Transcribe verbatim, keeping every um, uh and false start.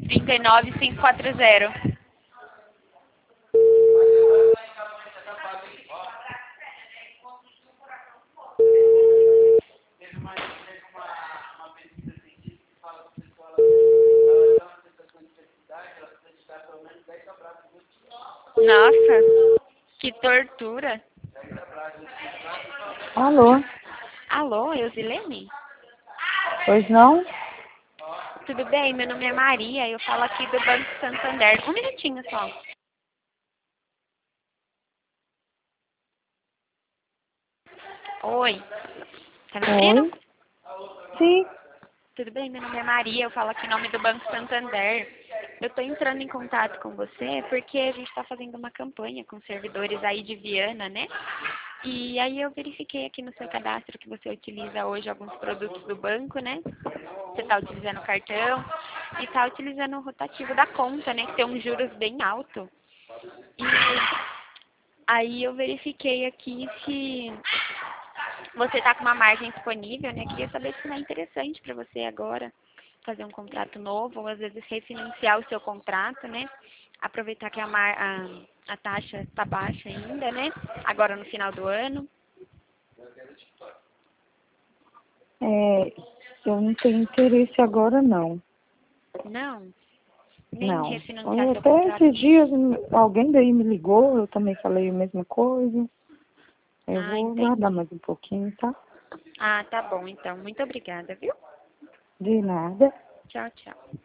trinta e nove, cinco quatro zero. Nossa, que tortura. Alô? Alô, Eusilene? Pois não? Tudo bem? Meu nome é Maria, eu falo aqui do Banco Santander. Um minutinho só. Oi, tá me ouvindo? Oi? Sim. Tudo bem? Meu nome é Maria, eu falo aqui em nome do Banco Santander. Eu estou entrando em contato com você porque a gente está fazendo uma campanha com servidores aí de Viana, né? E aí eu verifiquei aqui no seu cadastro que você utiliza hoje alguns produtos do banco, né? Você está utilizando o cartão e está utilizando o rotativo da conta, né? Que tem uns juros bem alto. E aí eu verifiquei aqui se você está com uma margem disponível, né? Queria saber se não é interessante para você agora fazer um contrato novo ou às vezes refinanciar o seu contrato, né? Aproveitar que a, mar, a, a taxa está baixa ainda, né? Agora no final do ano. É, eu não tenho interesse agora, não. Não, nem Não. refinanciar Eu seu até contrato. esses dias alguém daí me ligou, eu também falei a mesma coisa. Eu Ah, vou guardar entendi. mais um pouquinho, tá? Ah, tá bom então. Muito obrigada, viu? De nada. Tchau, tchau.